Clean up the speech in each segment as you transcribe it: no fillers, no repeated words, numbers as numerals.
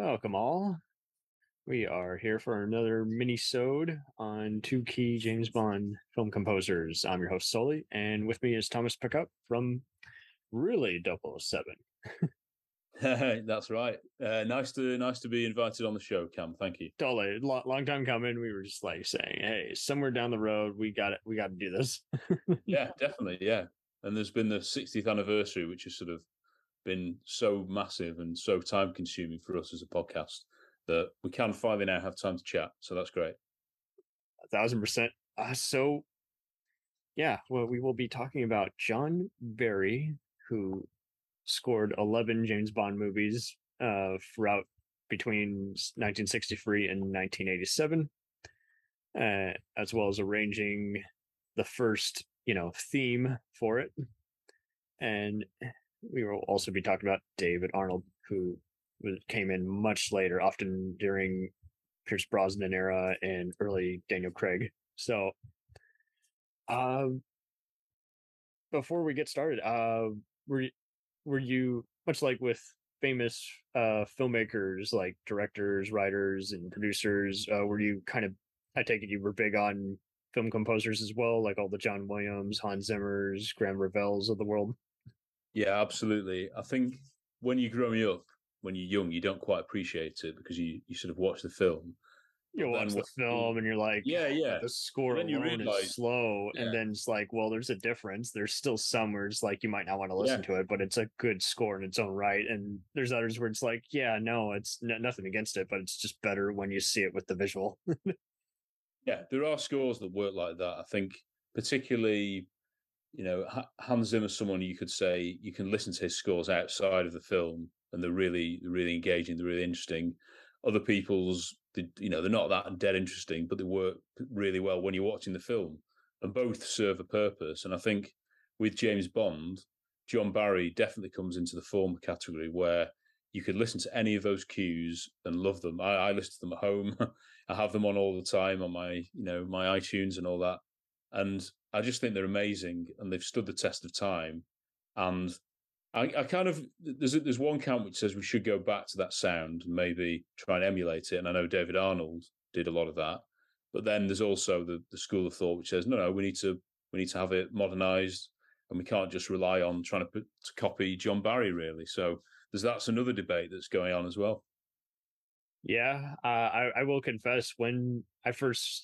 Welcome all. We are here for another mini-sode on two key James Bond film composers. I'm your host Sully, and with me is Thomas Pickup from really 007. That's right. Nice to be invited on the show, Cam. Thank you. Totally, long time coming. We were just like saying, "Hey, somewhere down the road, we got it. We got to do this." Yeah, definitely. Yeah, and there's been the 60th anniversary, which has sort of been so massive and so time consuming for us as a podcast that we can finally now have time to chat. So that's great. 1,000%. So, yeah, well, we will be talking about John Barry, who scored 11 James Bond movies throughout between 1963 and 1987, as well as arranging the first, theme for it. And we will also be talking about David Arnold, who came in much later, often during Pierce Brosnan era and early Daniel Craig. So, um, before we get started, were were you much like with famous filmmakers like directors, writers, and producers? Were you kind of? I take it you were big on film composers as well, like all the John Williams, Hans Zimmers, Graham Revels of the world. Yeah, absolutely. I think when you're growing up, when you're young, you don't quite appreciate it because you sort of watch the film, You but then watch the film and you're like, yeah, yeah, the but score then you alone is realise, slow, and yeah, then it's like, well, there's a difference. There's still some where it's like you might not want to listen yeah. to it, but it's a good score in its own right. And there's others where it's like, yeah, no, it's nothing against it, but it's just better when you see it with the visual. Yeah, there are scores that work like that. I think particularly, Hans Zimmer, someone you could say you can listen to his scores outside of the film, and they're really engaging, they're really interesting. Other people's, they're not that dead interesting, but they work really well when you're watching the film, and both serve a purpose. And I think with James Bond, John Barry definitely comes into the former category where you could listen to any of those cues and love them. I listen to them at home. I have them on all the time on my iTunes and all that. And I just think they're amazing and they've stood the test of time. And I kind of there's one camp which says we should go back to that sound and maybe try and emulate it. And I know David Arnold did a lot of that. But then there's also the school of thought which says no, we need to have it modernized, and we can't just rely on trying to copy John Barry really. So that's another debate that's going on as well. Yeah, I will confess when I first,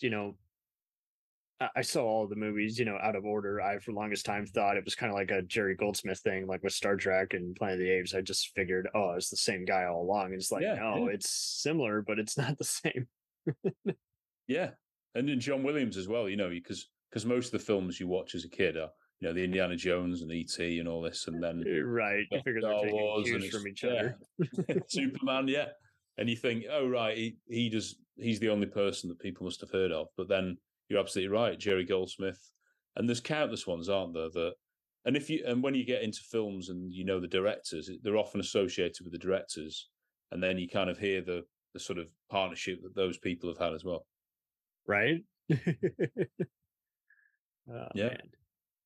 I saw all the movies, out of order. I, for the longest time, thought it was kind of like a Jerry Goldsmith thing, like with Star Trek and Planet of the Apes. I just figured, oh, it's the same guy all along. And it's like, Yeah, no, yeah. it's similar, but it's not the same. Yeah, and in John Williams as well, because most of the films you watch as a kid are the Indiana Jones and ET and all this, and then Right. You figure they're Star taking Wars and cues it's from each yeah, other. Superman, yeah, and you think, oh right, he's the only person that people must have heard of, but then you're absolutely right, Jerry Goldsmith, and there's countless ones, aren't there? And when you get into films and the directors, they're often associated with the directors, and then you kind of hear the sort of partnership that those people have had as well. Right? Oh, Yeah. man.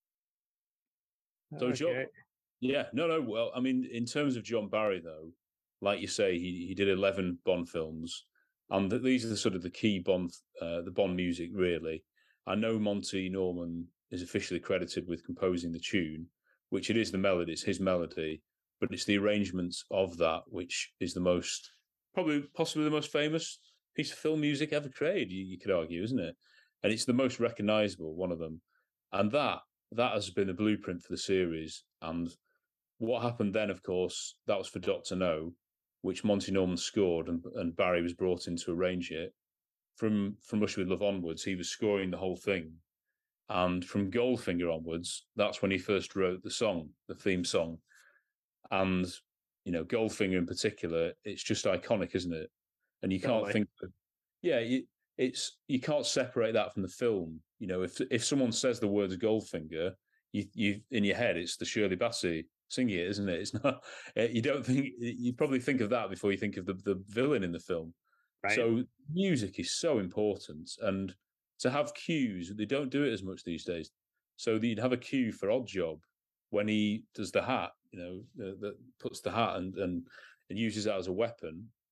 So, Okay. yeah, no. Well, I mean, in terms of John Barry, though, like you say, he did 11 Bond films, and these are the sort of the key the Bond music, really. I know Monty Norman is officially credited with composing the tune, which it is the melody, it's his melody, but it's the arrangements of that which is the most, probably, possibly the most famous piece of film music ever created. You could argue, isn't it? And it's the most recognizable, one of them, and that has been the blueprint for the series. And what happened then, of course, that was for Doctor No, which Monty Norman scored, and Barry was brought in to arrange it. From Russia with Love onwards, he was scoring the whole thing, and from Goldfinger onwards, that's when he first wrote the song, the theme song. And Goldfinger in particular, it's just iconic, isn't it? And you can't Totally. think of, yeah, you can't separate that from the film. If someone says the words Goldfinger, you in your head it's the Shirley Bassey singing it, isn't it? It's not. You don't think you probably think of that before you think of the villain in the film. Right. So music is so important, and to have cues, they don't do it as much these days. So you'd have a cue for Oddjob when he does the hat, that puts the hat and uses that as a weapon.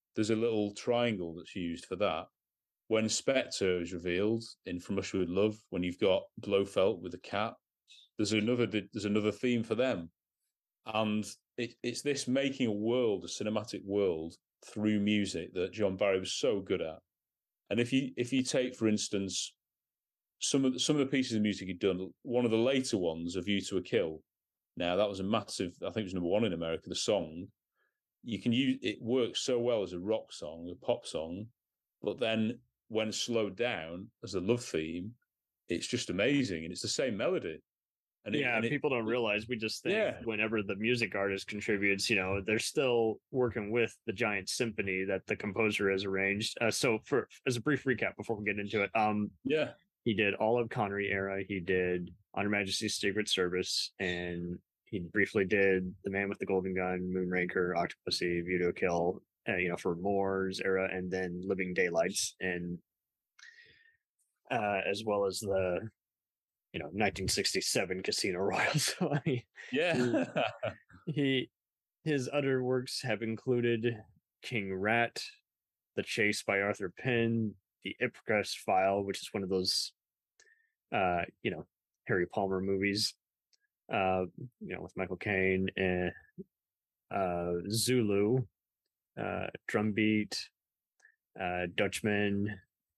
there's a little triangle that's used for that. When Spectre is revealed in From Russia with Love, when you've got Blofeld with the cat, there's another theme for them, and it's this making a world, a cinematic world through music that John Barry was so good at. And if you take, for instance, some of the pieces of music he'd done, one of the later ones, "A View to a Kill." Now that was a massive, I think it was #1 in America. The song, you can use it, works so well as a rock song, a pop song, but then when slowed down as a love theme, it's just amazing, and it's the same melody. And it Yeah, and it, people don't it realize we just think yeah, whenever the music artist contributes, they're still working with the giant symphony that the composer has arranged. So, for as a brief recap before we get into it, yeah, he did all of Connery era. He did On Her Majesty's Secret Service, and he briefly did The Man with the Golden Gun, Moonraker, Octopussy, View to a Kill, for Moore's era, and then Living Daylights, and as well as the 1967 Casino Royale. So I mean, he, yeah. he his other works have included King Rat, The Chase by Arthur Penn, The Ipcress File, which is one of those uh, you know, Harry Palmer movies, with Michael Caine, and Zulu, Drumbeat, Dutchman,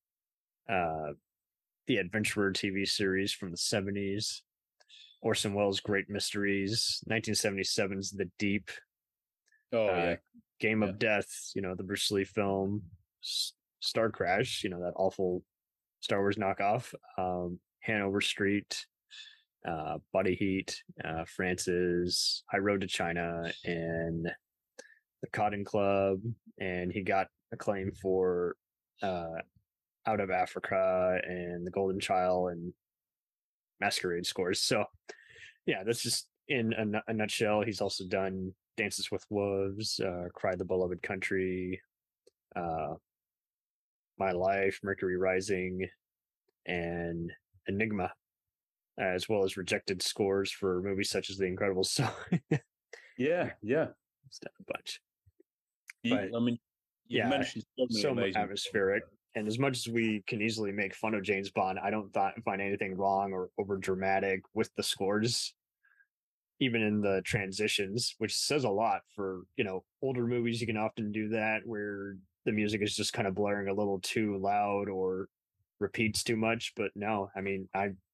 uh, the Adventurer TV series from the 70s, Orson Welles' Great Mysteries, 1977's The Deep, Oh uh, yeah, Game yeah, of Death, the Bruce Lee film, Star Crash, that awful Star Wars knockoff, Hanover Street, Body Heat, Francis, High Road to China, and The Cotton Club, and he got acclaim for uh, Out of Africa and The Golden Child and Masquerade scores. So yeah, that's just in a nutshell. He's also done Dances with Wolves, Cry the Beloved Country, uh, My Life, Mercury Rising, and Enigma, as well as rejected scores for movies such as The Incredibles. So yeah, yeah. it's done a bunch. But I mean, you've yeah, mentioned so many so amazing films atmospheric. there. And as much as we can easily make fun of James Bond, I don't find anything wrong or over dramatic with the scores, even in the transitions, which says a lot for older movies. You can often do that where the music is just kind of blaring a little too loud or repeats too much. But no, I mean,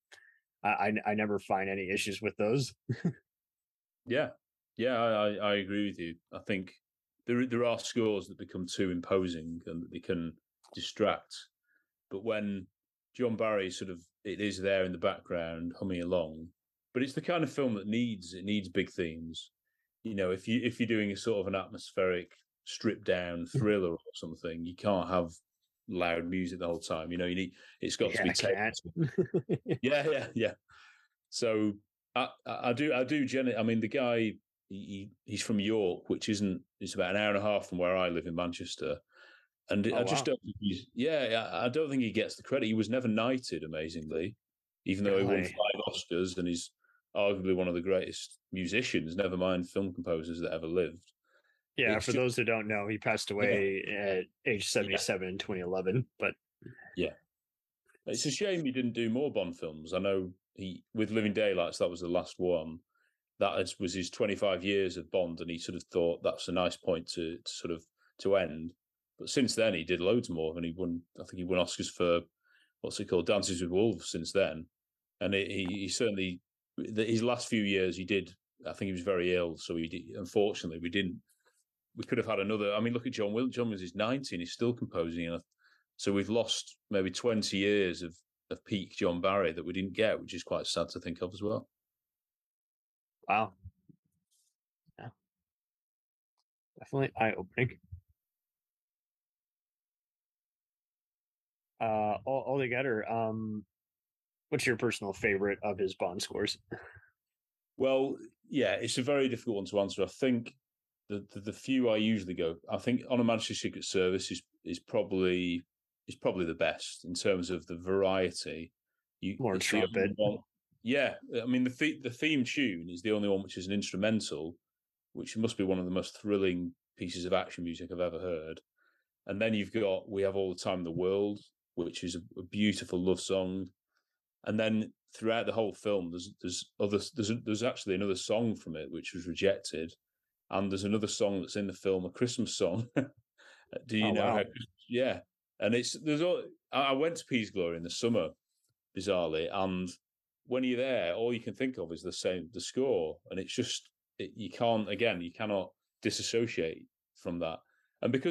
I never find any issues with those. Yeah, yeah, I agree with you. I think there are scores that become too imposing and that they can distract. But when John Barry sort of it is there in the background humming along, but it's the kind of film that needs big themes. If you're doing a sort of an atmospheric, stripped down thriller or something, you can't have loud music the whole time. It's got to Yeah, be I can't. taken. Yeah, yeah, yeah. So I do I mean, the guy he's from York, which isn't. It's about an hour and a half from where I live in Manchester, and Oh I just wow, don't think he's. Yeah, I don't think he gets the credit. He was never knighted, amazingly, even though he won really? 5 Oscars and he's arguably one of the greatest musicians, never mind film composers that ever lived. Yeah, It's for just those who don't know, he passed yeah, away at age yeah, 77 in 2011. But yeah. It's a shame he didn't do more Bond films. I know he with Living Daylights that was the last one. Was his 25 years of Bond, and he sort of thought that's a nice point to sort of to end. But since then, he did loads more, and he won. I think he won Oscars for what's it called, Dances with Wolves. Since then, and he certainly his last few years he did. I think he was very ill, so he did, unfortunately we didn't. We could have had another. I mean, look at John Will. John was 90 and he's still composing, and so we've lost maybe 20 years of peak John Barry that we didn't get, which is quite sad to think of as well. wow, yeah, definitely eye opening. Altogether, what's your personal favorite of his Bond scores? Well, yeah, it's a very difficult one to answer. I think the few I usually go, I think On a Majesty's Secret Service is probably the best in terms of the variety. More It's the only trumpet. one. Yeah, I mean the theme tune is the only one which is an instrumental, which must be one of the most thrilling pieces of action music I've ever heard. And then you've got We Have All the Time in the World, which is a beautiful love song. And then throughout the whole film, there's actually another song from it which was rejected, and there's another song that's in the film, a Christmas song. Do you Oh know wow. how? Yeah, and there's all. I went to Peasglory in the summer, bizarrely, and when you're there, all you can think of is the score, and it's just you cannot disassociate from that. And because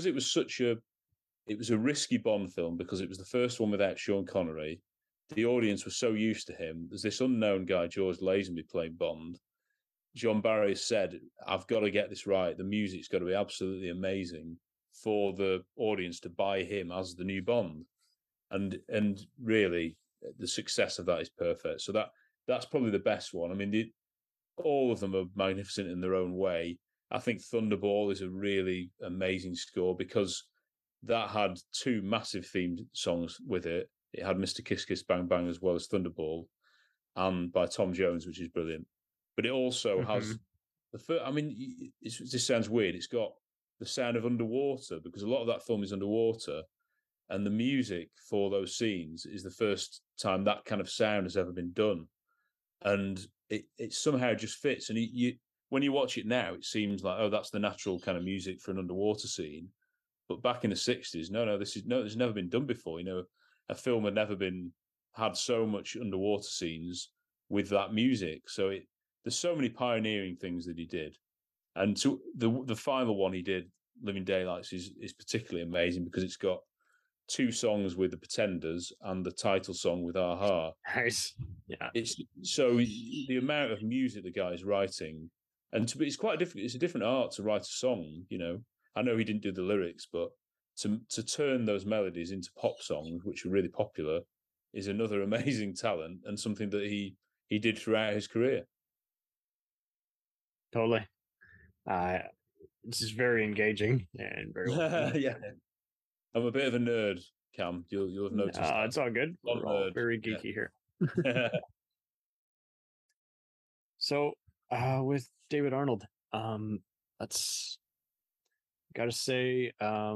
it was a risky Bond film because it was the first one without Sean Connery. The audience was so used to him. There's this unknown guy, George Lazenby, playing Bond. John Barry said, "I've got to get this right. The music's got to be absolutely amazing for the audience to buy him as the new Bond." And really, the success of that is perfect. So that's probably the best one. I mean, all of them are magnificent in their own way. I think Thunderball is a really amazing score because that had two massive themed songs with it. It had Mr. Kiss Kiss Bang Bang as well as Thunderball, and by Tom Jones, which is brilliant. But it also Mm-hmm. has the first. I mean, this sounds weird. It's got the sound of underwater because a lot of that film is underwater, and the music for those scenes is the first time that kind of sound has ever been done, and it somehow just fits. And you when you watch it now, it seems like, oh, that's the natural kind of music for an underwater scene. But back in the 60s, this has never been done before. You know, a film had so much underwater scenes with that music. So there's so many pioneering things that he did. And to the final one he did, Living Daylights, is particularly amazing because it's got two songs with the Pretenders and the title song with a-ha. Nice. Yeah. It's so the amount of music the guy's writing, and it's quite different. It's a different art to write a song. You know, I know he didn't do the lyrics, but to turn those melodies into pop songs, which are really popular, is another amazing talent and something that he did throughout his career. Totally. Uh, this is very engaging and very well done. Yeah, I'm a bit of a nerd, Cam. You'll have noticed that. It's all good. I'm We're a all nerd. very geeky here. Yeah. So, with David Arnold, that's gotta say,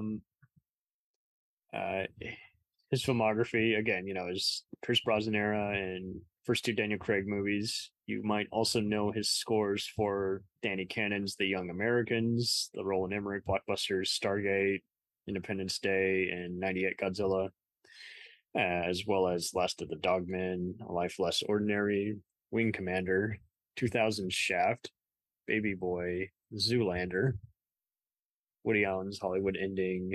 uh, his filmography again, is Pierce Brosnan era and first two Daniel Craig movies. You might also know his scores for Danny Cannon's The Young Americans, the Roland Emmerich blockbusters Stargate, Independence Day, and '98 Godzilla, as well as Last of the Dogmen, A Life Less Ordinary, Wing Commander, 2000 Shaft, Baby Boy, Zoolander, Woody Allen's Hollywood Ending,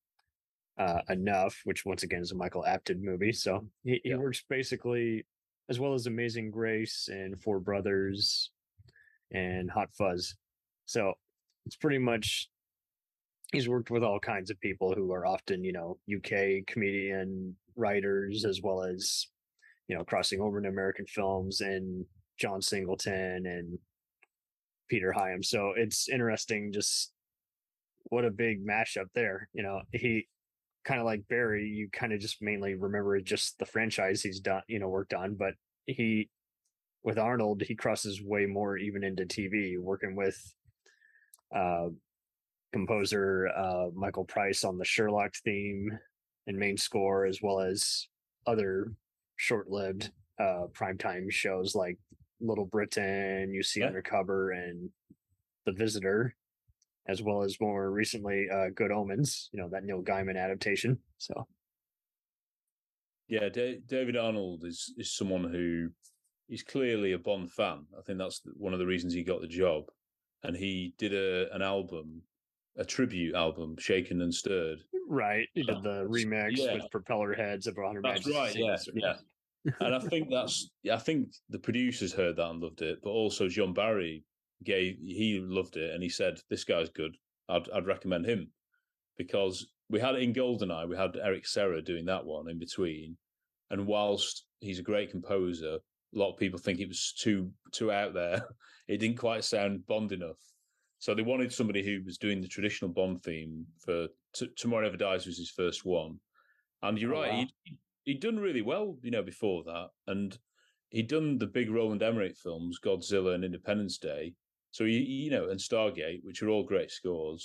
Enough, which once again is a Michael Apted movie. So he Yeah. works basically, as well as Amazing Grace and Four Brothers and Hot Fuzz. So it's pretty much, he's worked with all kinds of people who are often, UK comedian writers, as well as, crossing over into American films, and John Singleton and Peter Hyam. So it's interesting, just what a big mashup there. He kind of like Barry, you kind of just mainly remember just the franchise he's done, worked on, but he, with Arnold, he crosses way more even into TV, working with uh, composer Michael Price on the Sherlock theme and main score, as well as other short-lived primetime shows like Little Britain, UC Yeah. Undercover, and The Visitor, as well as more recently Good Omens, that Neil Gaiman adaptation. So Yeah, David Arnold is someone who is clearly a Bond fan. I think that's one of the reasons he got the job. And he did an album, a tribute album, Shaken and Stirred. right, he did the remix Yeah, with propeller heads of 100 that's Majesty right. Yeah, Secrets. yeah. And I think the producers heard that and loved it, but also John Barry he loved it and he said, "This guy's good. I'd recommend him," because we had it in Goldeneye, we had Eric Serra doing that one in between, and whilst he's a great composer, a lot of people think it was too out there. It didn't quite sound Bond enough, so they wanted somebody who was doing the traditional Bond theme for Tomorrow Never Dies was his first one, and you're Oh, right, wow. he'd done really well, before that, and he'd done the big Roland Emmerich films, Godzilla and Independence Day, so and Stargate, which are all great scores.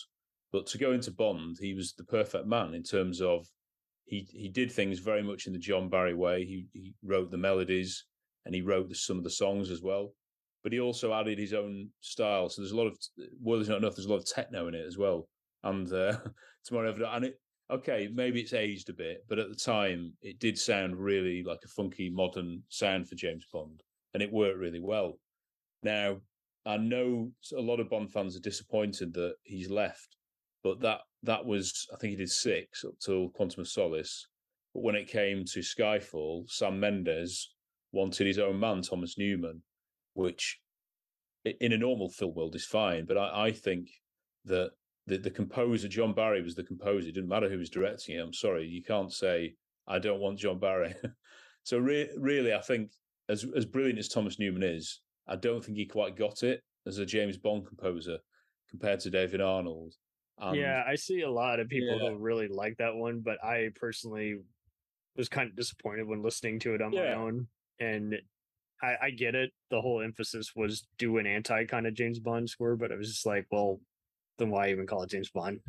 But to go into Bond, he was the perfect man in terms of he did things very much in the John Barry way. He wrote the melodies and he wrote some of the songs as well. But he also added his own style. So there's a lot of There's Not Enough. There's a lot of techno in it as well. And Tomorrow Never and it okay, maybe it's aged a bit, but at the time it did sound really like a funky modern sound for James Bond, and it worked really well. Now I know a lot of Bond fans are disappointed that he's left, but that was, I think he did 6 up till Quantum of Solace. But when it came to Skyfall, Sam Mendes wanted his own man, Thomas Newman, which in a normal film world is fine. But I think that the composer, John Barry, was the composer. It didn't matter who was directing it. I'm sorry, you can't say I don't want John Barry. So really, I think as brilliant as Thomas Newman is, I don't think he quite got it as a James Bond composer compared to David Arnold. And yeah, I see a lot of people who really like that one, but I personally was kind of disappointed when listening to it on my own. And I get it. The whole emphasis was do an anti kind of James Bond score, but I was just like, well, then why even call it James Bond?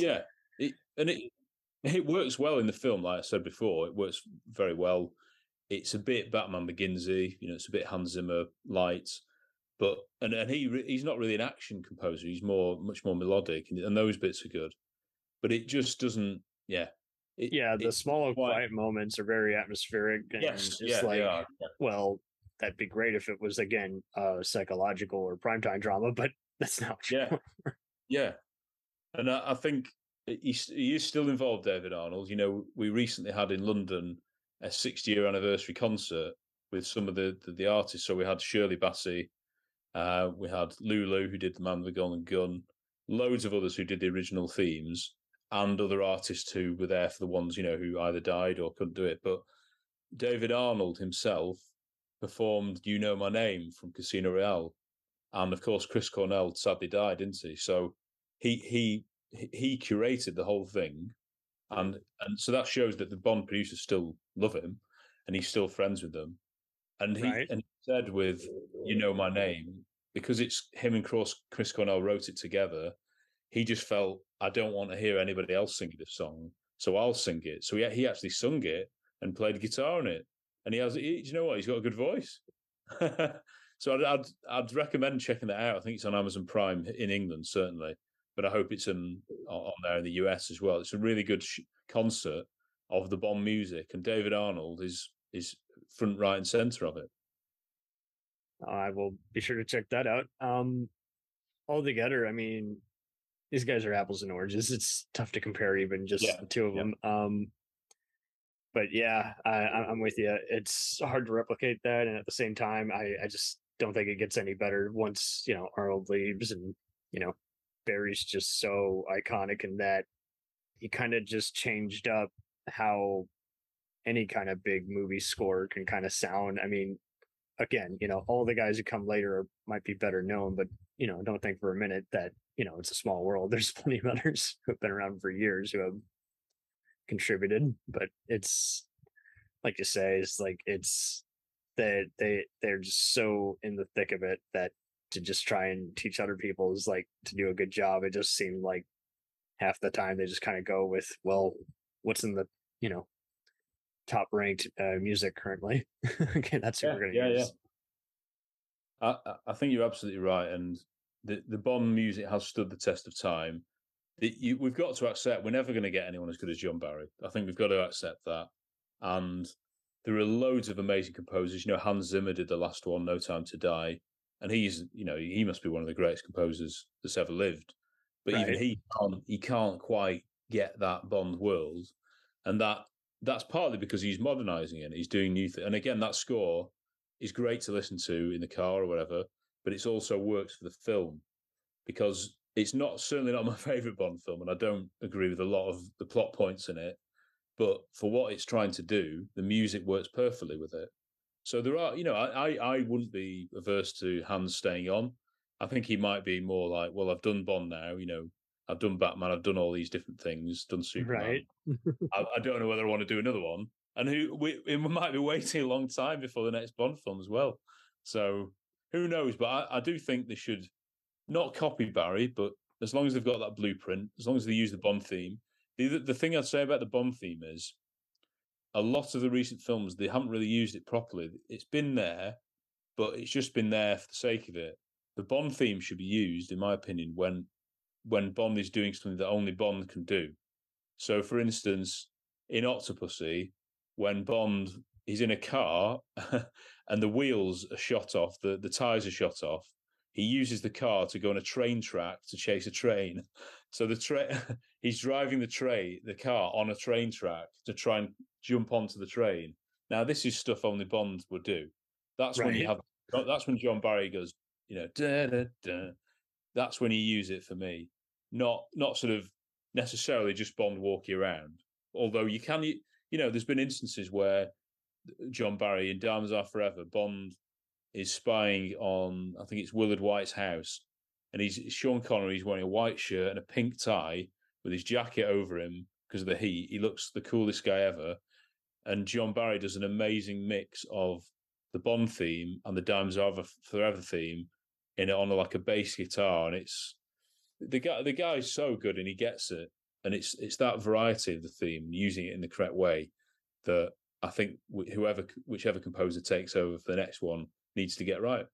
It works well in the film. Like I said before, it works very well. It's a bit Batman Beginsy, it's a bit Hans Zimmer light, but and he's not really an action composer. He's much more melodic, and those bits are good. But it just doesn't. The small quiet moments are very atmospheric, and well, that'd be great if it was again psychological or primetime drama, but that's not what you want. Yeah, and I think he is still involved, David Arnold. We recently had in London a 60-year anniversary concert with some of the artists. So we had Shirley Bassey, we had Lulu, who did The Man with the Golden Gun, loads of others who did the original themes, and other artists who were there for the ones, who either died or couldn't do it. But David Arnold himself performed You Know My Name from Casino Royale. And of course, Chris Cornell sadly died, didn't he? So he curated the whole thing. And so that shows that the Bond producers still love him and he's still friends with them. And he said with You Know My Name, because it's him and Chris Cornell wrote it together, he just felt, I don't want to hear anybody else singing this song, so I'll sing it. So he actually sung it and played guitar on it. And you know what? He's got a good voice. So I'd recommend checking that out. I think it's on Amazon Prime in England, certainly. But I hope it's on there in the US as well. It's a really good concert of the Bond music. And David Arnold is front, right and center of it. I will be sure to check that out. Altogether, I mean, these guys are apples and oranges. It's tough to compare even just the two of them. But yeah, I'm with you. It's hard to replicate that, and at the same time, I just don't think it gets any better once Arnold leaves, and Barry's just so iconic in that he kind of just changed up how any kind of big movie score can kind of sound. I mean, again, all the guys who come later might be better known, but don't think for a minute that it's a small world. There's plenty of others who have been around for years who have contributed, but it's like you say, it's like it's that they're just so in the thick of it that to just try and teach other people is like to do a good job. It just seemed like half the time they just kind of go with, well, what's in the top ranked music currently. Okay, that's who we're going to use. I think you're absolutely right, and the Bond music has stood the test of time. We've got to accept we're never going to get anyone as good as John Barry. I think we've got to accept that. And there are loads of amazing composers. Hans Zimmer did the last one, No Time to Die, and he must be one of the greatest composers that's ever lived. But even he can't quite get that Bond world, and that's partly because he's modernizing it. He's doing new things, and again, that score is great to listen to in the car or whatever. But it's also works for the film because it's certainly not my favorite Bond film, and I don't agree with a lot of the plot points in it. But for what it's trying to do, the music works perfectly with it. So there are, I wouldn't be averse to Hans staying on. I think he might be more like, well, I've done Bond now, I've done Batman, I've done all these different things, done Superman. Right. I don't know whether I want to do another one. And we might be waiting a long time before the next Bond film as well. So who knows? But I do think they should not copy Barry, but as long as they've got that blueprint, as long as they use the Bond theme. The thing I'd say about the Bond theme is a lot of the recent films, they haven't really used it properly. It's been there, but it's just been there for the sake of it. The Bond theme should be used, in my opinion, when Bond is doing something that only Bond can do. So, for instance, in Octopussy, when Bond is in a car and the wheels are shot off, the tires are shot off, he uses the car to go on a train track to chase a train. So he's driving the car on a train track to try and jump onto the train. Now, this is stuff only Bond would do. That's when you have. That's when John Barry goes, da, da, da. That's when you use it for me. Not sort of necessarily just Bond walking around. Although you can, there's been instances where John Barry in Diamonds Are Forever, Bond is spying on, I think it's Willard White's house, and Sean Connery's wearing a white shirt and a pink tie with his jacket over him because of the heat. He looks the coolest guy ever. And John Barry does an amazing mix of the Bond theme and the Diamonds Are Forever theme on like a bass guitar, and it's the guy is so good and he gets it, and it's that variety of the theme, using it in the correct way, that I think whichever composer takes over for the next one needs to get right.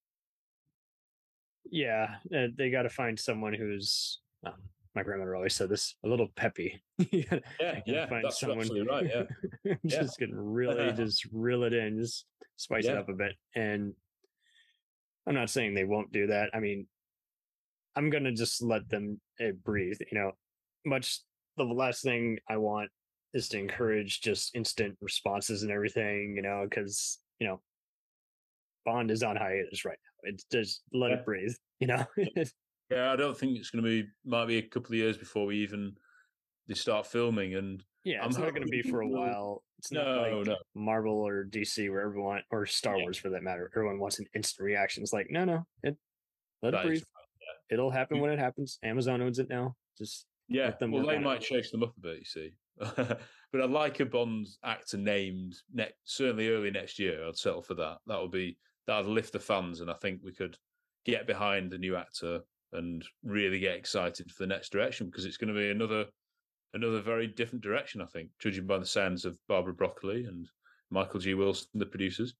Yeah, they got to find someone who's. My grandmother always said this: a little peppy. Yeah, find that's someone absolutely right. Yeah, just can really just reel it in, just spice it up a bit. And I'm not saying they won't do that. I mean, I'm gonna just let them breathe. Much the last thing I want is to encourage just instant responses and everything. Because Bond is on hiatus right now. It's just let it breathe. Yeah, I don't think it's going to be. Might be a couple of years before they start filming, and yeah, it's not going to be for a while. It's not like Marvel or DC where everyone, or Star Wars for that matter, everyone wants an instant reaction. It's like no, let it breathe. It'll happen when it happens. Amazon owns it now. Just let them. Well, they might chase them up a bit, you see. But I'd like a Bond actor named certainly early next year. I'd settle for that. That'd lift the fans, and I think we could get behind the new actor and really get excited for the next direction, because it's going to be another very different direction, I think, judging by the sounds of Barbara Broccoli and Michael G. Wilson, the producers.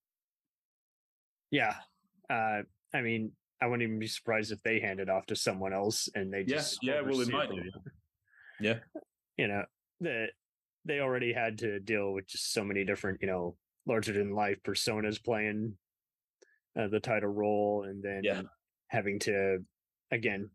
Yeah. I mean, I wouldn't even be surprised if they hand it off to someone else and they just well, they might do. Yeah. They already had to deal with just so many different, larger than life personas playing the title role, and then having to, again,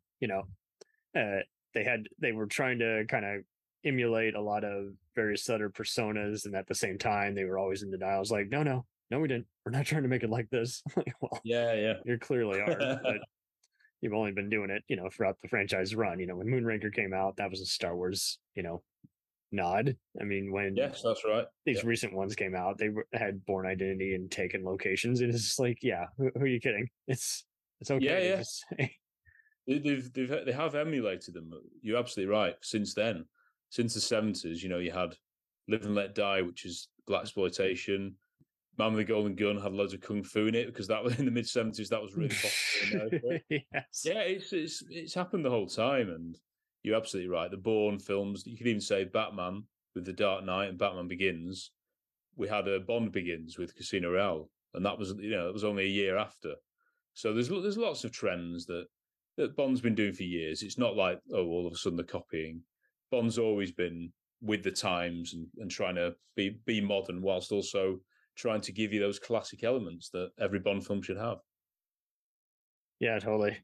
they were trying to kind of emulate a lot of various other personas, and at the same time they were always in denial. I was like, no, we didn't. We're not trying to make it like this. Well, you clearly are, but you've only been doing it, throughout the franchise run. When Moonraker came out, that was a Star Wars, nod. I mean, when that's right. These recent ones came out, they had Bourne Identity and Taken locations, and it's just like, who are you kidding? It's okay to just say. They have emulated them. You're absolutely right. Since then, since the 70s, you had Live and Let Die, which is blaxploitation. Man with the Golden Gun had loads of kung fu in it, because that was in the mid 70s. That was really popular in America. Yes. Yeah, it's happened the whole time, and you're absolutely right. The Bourne films, you could even say Batman with The Dark Knight and Batman Begins. We had a Bond Begins with Casino Royale, and that was it was only a year after. So there's lots of trends that Bond's been doing for years. It's not like, all of a sudden they're copying. Bond's always been with the times and trying to be modern, whilst also trying to give you those classic elements that every Bond film should have. Yeah, totally.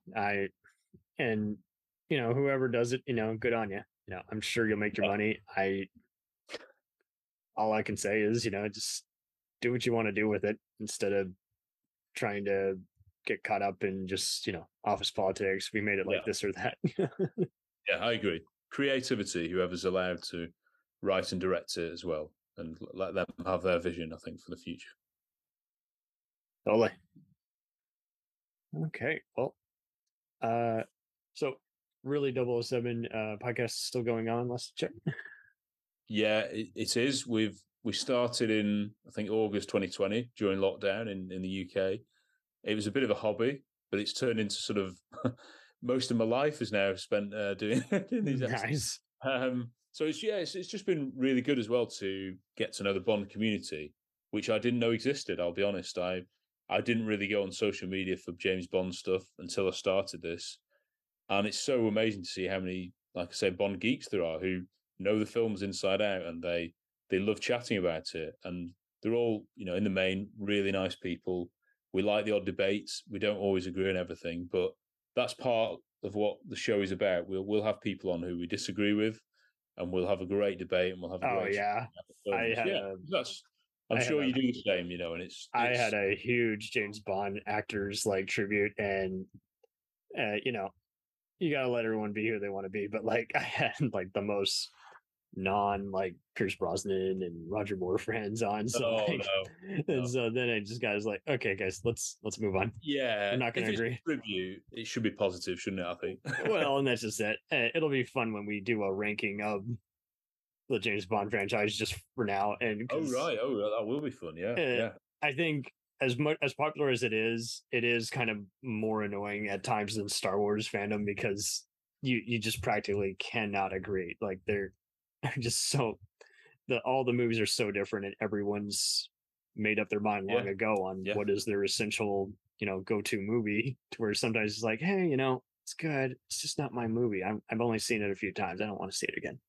Whoever does it, good on you. I'm sure you'll make your money. All I can say is, just do what you want to do with it, instead of trying to get caught up in just, office politics. We made it like this or that. Yeah, I agree. Creativity, whoever's allowed to write and direct it as well, and let them have their vision, I think, for the future. Totally. Okay. Well, so really 007 podcast is still going on. Let's check. Yeah, it is. We started in, I think, August 2020 during lockdown in the UK. It was a bit of a hobby, but it's turned into sort of most of my life is now spent doing doing these episodes. Nice. So it's just been really good as well to get to know the Bond community, which I didn't know existed. I'll be honest, I didn't really go on social media for James Bond stuff until I started this, and it's so amazing to see how many, like I say, Bond geeks there are who know the films inside out, and they love chatting about it, and they're all, in the main, really nice people. We like the odd debates. We don't always agree on everything, but that's part of what the show is about. We'll have people on who we disagree with, and we'll have a great debate, and we'll have a Oh great chat yeah. about the I films. had Yeah, a that's. I'm I had sure a you do the same, and I it's had a huge James Bond actors like tribute, and you know, you gotta let everyone be who they want to be. But like, I had like the most non like Pierce Brosnan and Roger Moore friends on, so oh like, no, and no. so then I just got was like, okay, guys, let's move on. Yeah, We're not if gonna it's agree. a tribute, it should be positive, shouldn't it? I think. Well, and that's just it. It'll be fun when we do a ranking of the James Bond franchise just for now, and Oh because right, oh that will be fun. Yeah, uh, yeah, I think as much as popular as it is kind of more annoying at times than Star Wars fandom because you just practically cannot agree. Like they're just so all the movies are so different, and everyone's made up their mind yeah, long ago on yeah. what is their essential go to movie. To where sometimes it's like, hey, it's good. It's just not my movie. I've only seen it a few times. I don't want to see it again.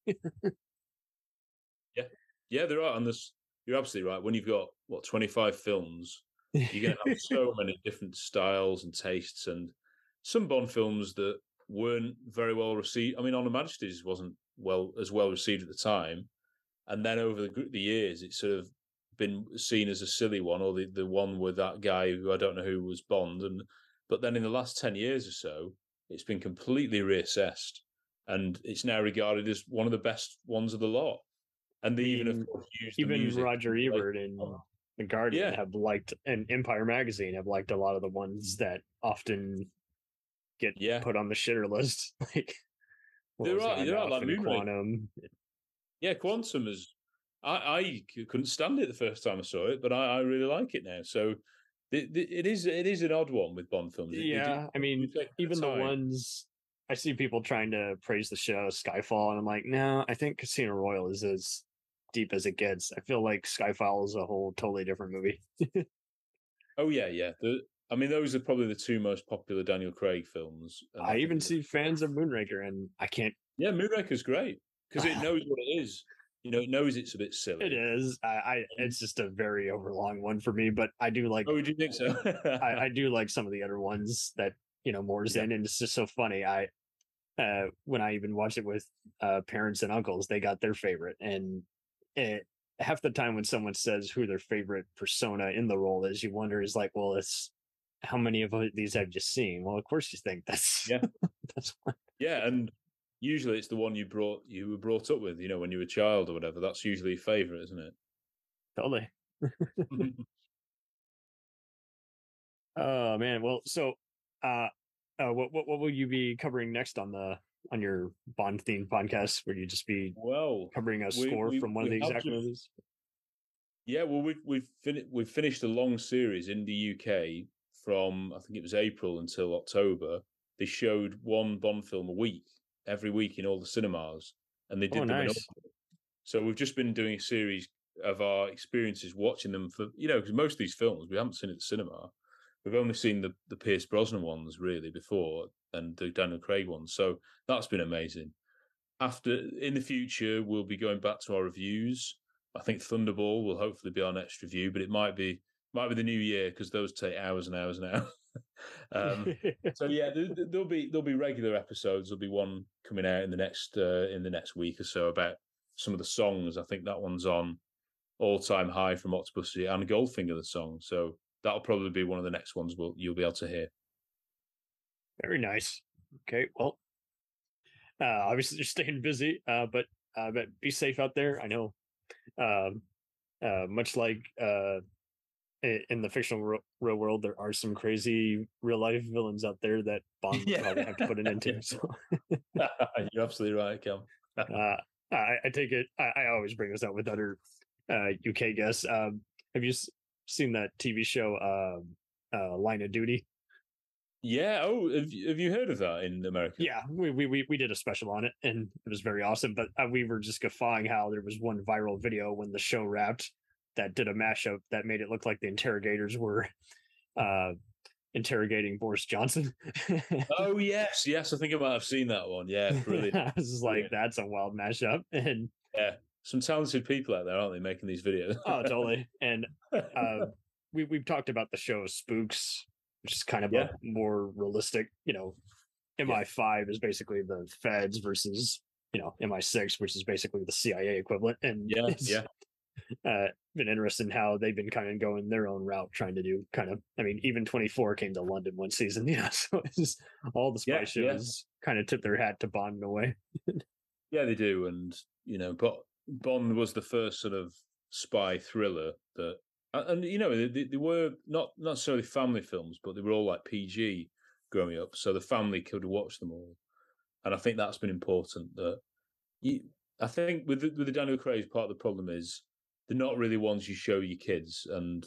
Yeah, yeah, there are, and this you're absolutely right. When you've got 25 films, you're going to have so many different styles and tastes, and some Bond films that weren't very well received. I mean, On Her Majesty's wasn't well received at the time, and then over the years, it's sort of been seen as a silly one, or the one with that guy who I don't know who was Bond, and but then in the last 10 years or so, it's been completely reassessed, and it's now regarded as one of the best ones of the lot. And they even, of mean, course, use the even music. Roger Ebert and The Guardian Yeah, have liked, and Empire Magazine have liked a lot of the ones that often get yeah. put on the shitter list. Like, what was it? There are like Enough and Moonraker. Quantum. Yeah, Quantum is. I couldn't stand it the first time I saw it, but I really like it now. So it is an odd one with Bond films. Yeah, I You mean, take the even the time. ones I see people trying to praise the show Skyfall, and I'm like, no, I think Casino Royale is as deep as it gets. I feel like Skyfall is a whole totally different movie. Oh yeah, yeah. I mean, those are probably the two most popular Daniel Craig films, and I I think even see fans of Moonraker, and I can't. yeah, Moonraker's great because it knows what it is. It knows it's a bit It silly. is. And, It's just a very overlong one for me, but I do like. oh, do you think so? I do like some of the other ones that Moore's Yeah. in, and it's just so funny. When I even watched it with parents and uncles, they got their favorite, and it, half the time when someone says who their favorite persona in the role is, you wonder is like, well, it's how many of these have you seen? Well, of course you think that's Yeah. that's one. Yeah, and usually it's the one you were brought up with, when you were a child or whatever. That's usually your favorite, isn't it? Totally. Oh man. Well, so uh, what will you be covering next on your Bond themed podcast? Would you just be Well, covering a we score we from one of we the have exact just movies? yeah. Well, we've finished a long series in the UK from, I think it was April until October. They showed one Bond film a week, every week in all the cinemas, and they Oh, did them in order. nice. So we've just been doing a series of our experiences watching them for, because most of these films we haven't seen at the cinema. We've only seen the Pierce Brosnan ones really before, and the Daniel Craig ones. So that's been amazing. After, in the future, we'll be going back to our reviews. I think Thunderball will hopefully be our next review, but it might be the new year because those take hours and hours and hours. So yeah, there'll be regular episodes. There'll be one coming out in the next week or so about some of the songs. I think that one's on All Time High from Octopussy and Goldfinger, the song. So that'll probably be one of the next ones you'll be able to hear. Very nice. Okay. Well, obviously you're staying busy, but be safe out there. I know, um, much like in the fictional real world, there are some crazy real life villains out there that Bond would Yeah, probably have to put an end to. So you're absolutely right, Cam. uh, I take it. I always bring this up with other UK guests. Have you seen that TV show Line of Duty? Yeah. Oh, have you heard of that in America? Yeah, we did a special on it, and it was very awesome. But we were just guffawing how there was one viral video when the show wrapped that did a mashup that made it look like the interrogators were uh, interrogating Boris Johnson. Oh yes, yes. I think I might have seen that one. Yeah, brilliant. I was just like, that's a wild mashup, and yeah, some talented people out there, aren't they, making these videos? oh, totally. And we've talked about the show Spooks, which is kind of Yeah. a more realistic, MI5 is basically the feds versus, MI6, which is basically the CIA equivalent. And it's been interesting how they've been kind of going their own route, trying to do even 24 came to London one season, so it's just all the spy shows kind of tip their hat to Bond in a way. Yeah, they do. And, but Bond was the first sort of spy thriller that, and they were not necessarily family films, but they were all like PG growing up, so the family could watch them all. And I think that's been important. I think with the Daniel Craig, part of the problem is they're not really ones you show your kids, and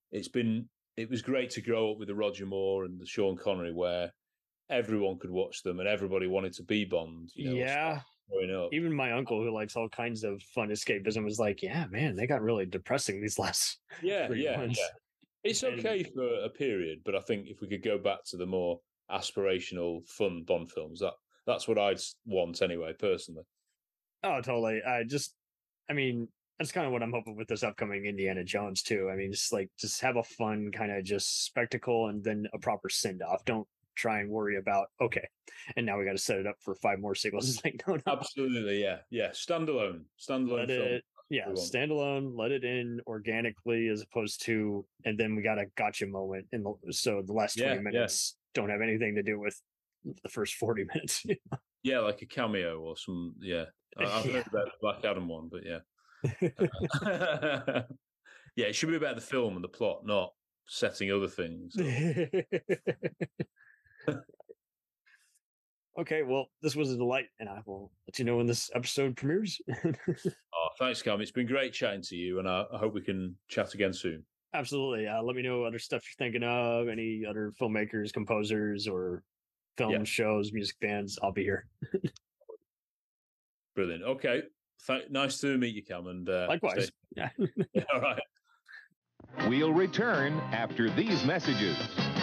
it was great to grow up with the Roger Moore and the Sean Connery, where everyone could watch them and everybody wanted to be Bond. Growing up. Even my uncle, who likes all kinds of fun escapism, was like, "Yeah, man, they got really depressing these last 3 months." Yeah. It's okay for a period, but I think if we could go back to the more aspirational, fun Bond films, that's what I'd want anyway, personally. Oh, totally. That's kind of what I'm hoping with this upcoming Indiana Jones too. I mean, just have a fun kind of just spectacle, and then a proper send off. Don't try and worry about and now we got to set it up for 5 more sequels. It's like no. Absolutely, yeah. Standalone film. Standalone. Let it in organically, as opposed to, and then we got a gotcha moment so the last 20 minutes don't have anything to do with the first 40 minutes. Yeah, like a cameo or some. Yeah, I've heard about the Black Adam one, but yeah. Yeah, it should be about the film and the plot, not setting other things. Okay, well, this was a delight, and I will let you know when this episode premieres. Thanks, Cam. It's been great chatting to you, and I hope we can chat again soon. Absolutely. Let me know other stuff you're thinking of, any other filmmakers, composers, or film shows, music bands. I'll be here. Brilliant. Okay. Nice to meet you, Cam. And likewise. Yeah. All right. We'll return after these messages.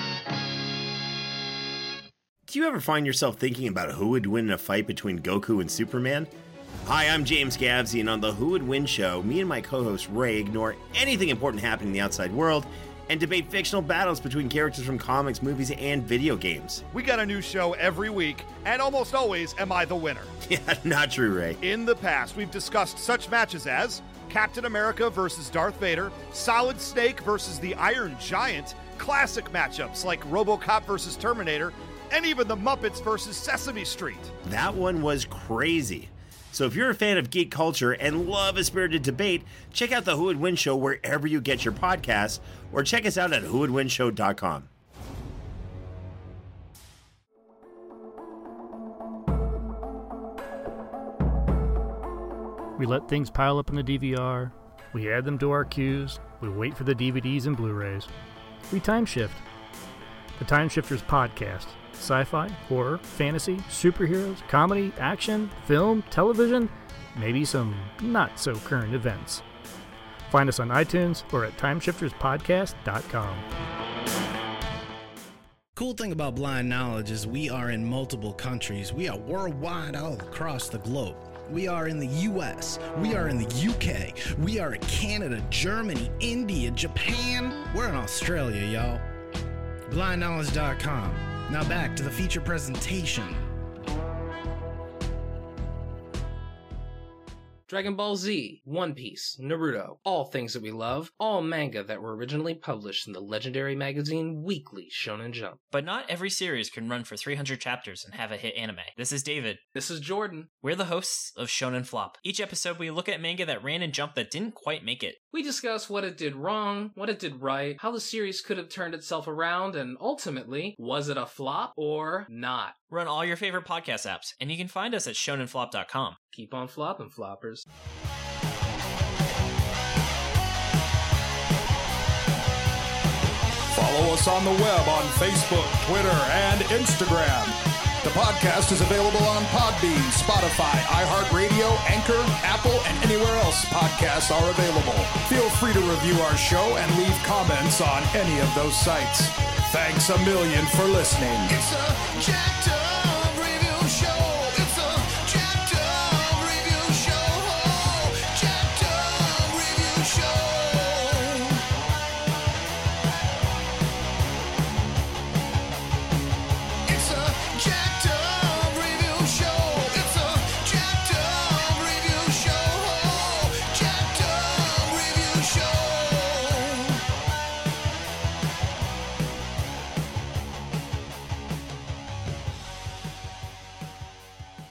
Do you ever find yourself thinking about who would win in a fight between Goku and Superman? Hi, I'm James Gavsey, and on the Who Would Win show, me and my co-host Ray ignore anything important happening in the outside world and debate fictional battles between characters from comics, movies, and video games. We got a new show every week, and almost always am I the winner. Yeah, not true, Ray. In the past, we've discussed such matches as Captain America versus Darth Vader, Solid Snake versus the Iron Giant, classic matchups like RoboCop versus Terminator, and even the Muppets versus Sesame Street. That one was crazy. So if you're a fan of geek culture and love a spirited debate, check out the Who Would Win show wherever you get your podcasts, or check us out at whowouldwinshow.com. We let things pile up in the DVR, we add them to our queues, we wait for the DVDs and Blu-rays. We time shift. The Time Shifters Podcast. Sci-fi, horror, fantasy, superheroes, comedy, action, film, television, maybe some not-so-current events. Find us on iTunes or at timeshifterspodcast.com. Cool thing about Blind Knowledge is we are in multiple countries. We are worldwide all across the globe. We are in the US, we are in the UK, we are in Canada, Germany, India, Japan. We're in Australia, y'all. BlindKnowledge.com. Now back to the feature presentation. Dragon Ball Z, One Piece, Naruto, all things that we love, all manga that were originally published in the legendary magazine Weekly Shonen Jump. But not every series can run for 300 chapters and have a hit anime. This is David. This is Jordan. We're the hosts of Shonen Flop. Each episode we look at manga that ran in Jump that didn't quite make it. We discuss what it did wrong, what it did right, how the series could have turned itself around, and ultimately, was it a flop or not? We're on all your favorite podcast apps, and you can find us at shonenflop.com. Keep on flopping, floppers. Follow us on the web on Facebook, Twitter, and Instagram. The podcast is available on Podbean, Spotify, iHeartRadio, Anchor, Apple, and anywhere else podcasts are available. Feel free to review our show and leave comments on any of those sites. Thanks a million for listening. It's a jacked